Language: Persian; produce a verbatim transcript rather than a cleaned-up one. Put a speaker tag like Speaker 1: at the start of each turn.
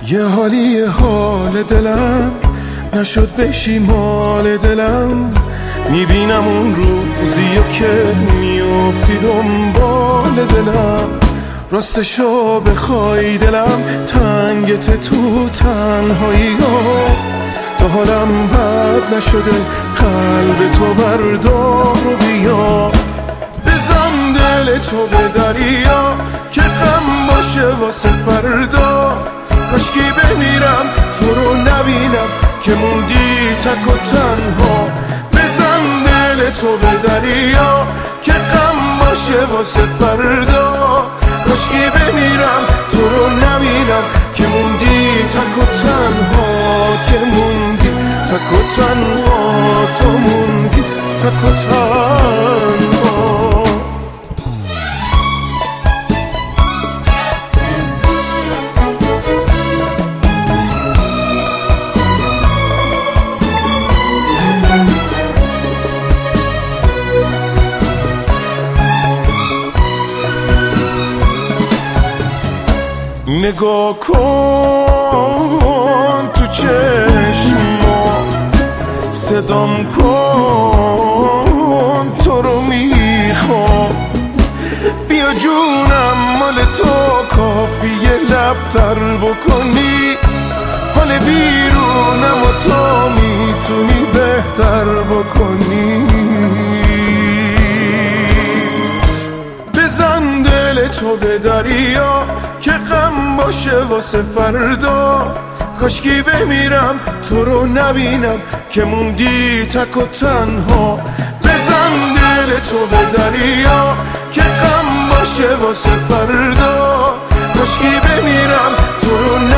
Speaker 1: یه حالی حال دلم نشد بشی مال دلم، میبینم اون روزیو که میافتی دنبال دلم. راستشو بخوای دلم تنگت تو تنهایی ها، تا حالم بد نشده قلب تو بردار و بیا. بزن دل تو به دریا که غم باشه واسه فردا، کاشکی بمیرم تو رو نبینم که موندی تک و تنها. بزن دل تو به دریا که غم باشه واسه فردا، کاشکی بمیرم تو رو نبینم که موندی تک و تنها، که موندی تک و تنها، تو موندی تک و تنها. نگاه کن تو چشما، صدام کن تو رو میخوام. بیا جونم مال تو کافیه لبتر بکنی، حال بیرونم و تو میتونی بهتر بکنی. بزن دل تو به دریا که غم باشه واسه فردا، کاشکی بمیرم تو رو نبینم که موندی تک و تنها. بزن دل تو به دریا که غم باشه واسه فردا، کاشکی بمیرم تو رو